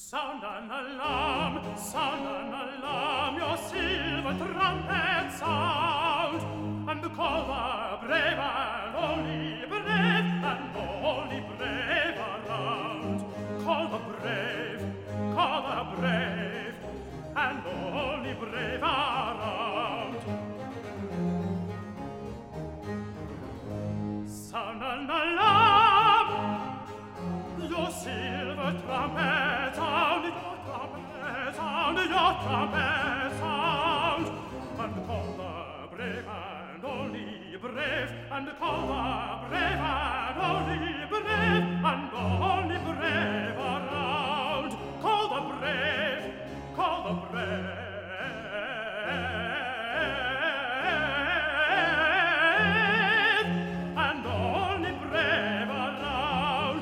sound an alarm, your silver trumpet sound, and call the brave and only brave, and only brave around. Call the brave, and only brave around. Sound an alarm, your silver trumpet sound, your trumpet sound, your trumpet sound, and call the brave and only brave, and call the brave and only brave, and only brave around. Call the brave, and only brave around.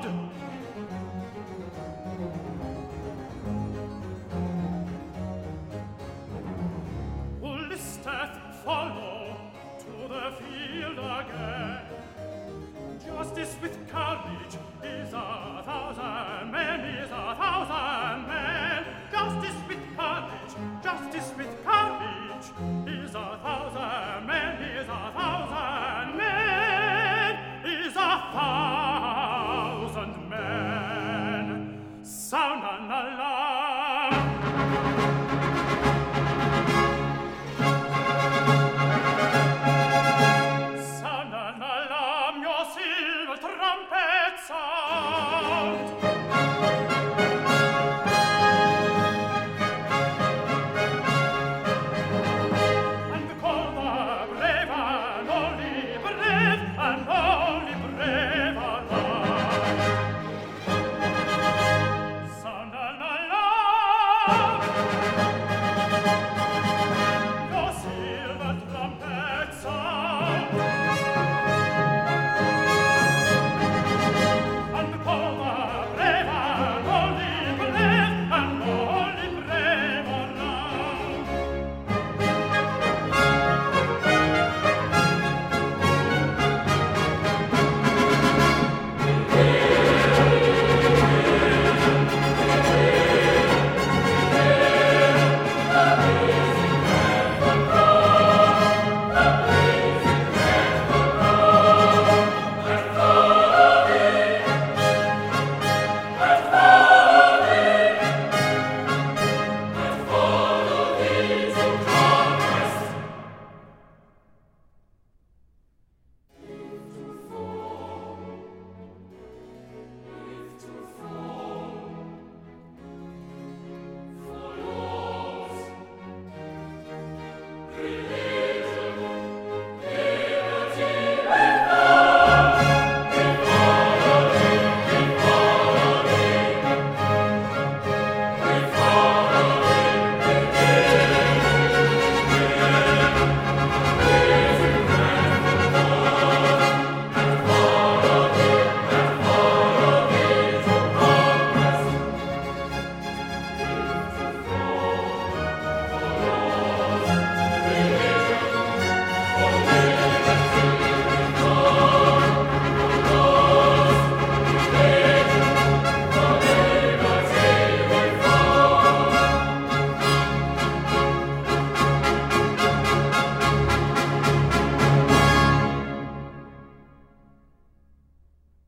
Who listeth follow to the field again? Justice with courage is 1,000 men, is 1,000 men. Justice with courage is 1,000 men, is 1,000 men, is 1,000 men. Sound an alarm.